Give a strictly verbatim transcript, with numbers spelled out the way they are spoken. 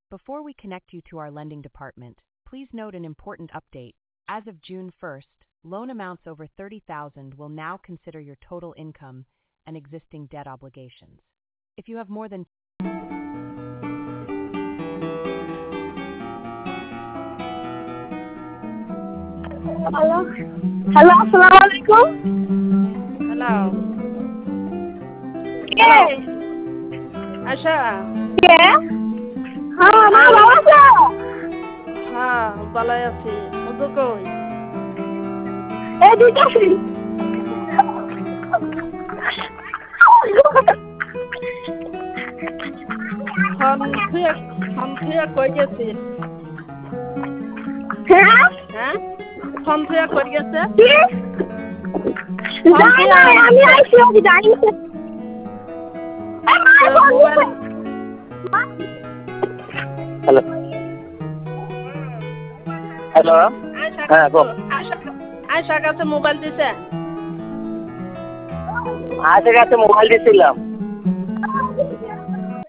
Before we connect you to our lending department, please note an important update. As of June first, loan amounts over thirty thousand will now consider your total income and existing debt obligations. If you have more than Hello. Hello, assalamu alaikum. Hello. Yes. Asha. Yes. হ্যাঁ মা ভালো আছো? হ্যাঁ ভালো আছি। মধু কই? এই দিতেছি। ফোন থুয়ে ফোন থুয়ে কই গেছি? হ্যাঁ? হ্যাঁ? ফোন থুয়ে কই গেছে? কি? যাই না আমি আইছি ওই যাই না। এই মা মোবাইল হ্যালো হ্যালো হ্যাঁ গো আয়শার কাছে মোবাইল দিছে। আজের কাছে মোবাইল দিয়েছিলাম।